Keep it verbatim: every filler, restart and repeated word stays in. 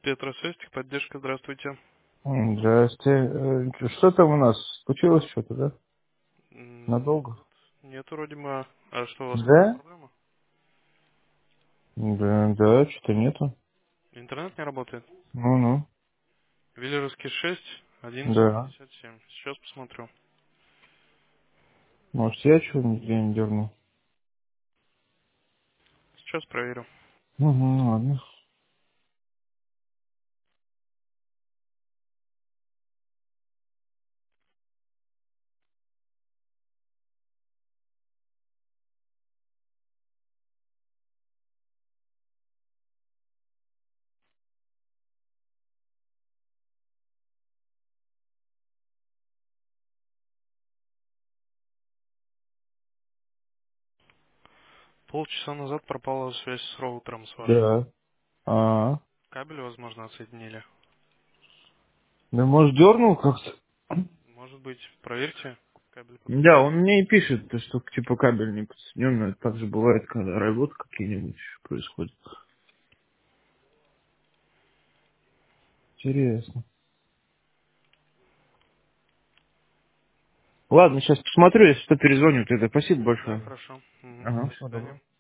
Петросвязь, поддержка, здравствуйте. М, Здрасте. Э, чё, Что там у нас? Случилось что-то, да? М, Надолго? Тут нет вроде бы. А что, у вас какая Да? проблема? Да, да, что-то нету. Интернет не работает? Ну-ну. Виллеровский шесть, одиннадцать Да. пятьдесят семь. Сейчас посмотрю. Может, я чего нигде не дернул? Сейчас проверю. Угу, ладно. Полчаса назад пропала связь с роутером с вашим. Да. А, Кабель, возможно, отсоединили. да, может, дернул как-то? Может быть, проверьте. Кабель Да, подключен. он мне и пишет, то, что типа кабель не подсоединен, но это также бывает, когда работы какие-нибудь происходят. Интересно. Ладно, сейчас посмотрю, если что, перезвоню. Тогда спасибо Да, большое. хорошо. Мгм. Ага, До всего доброго. свидания.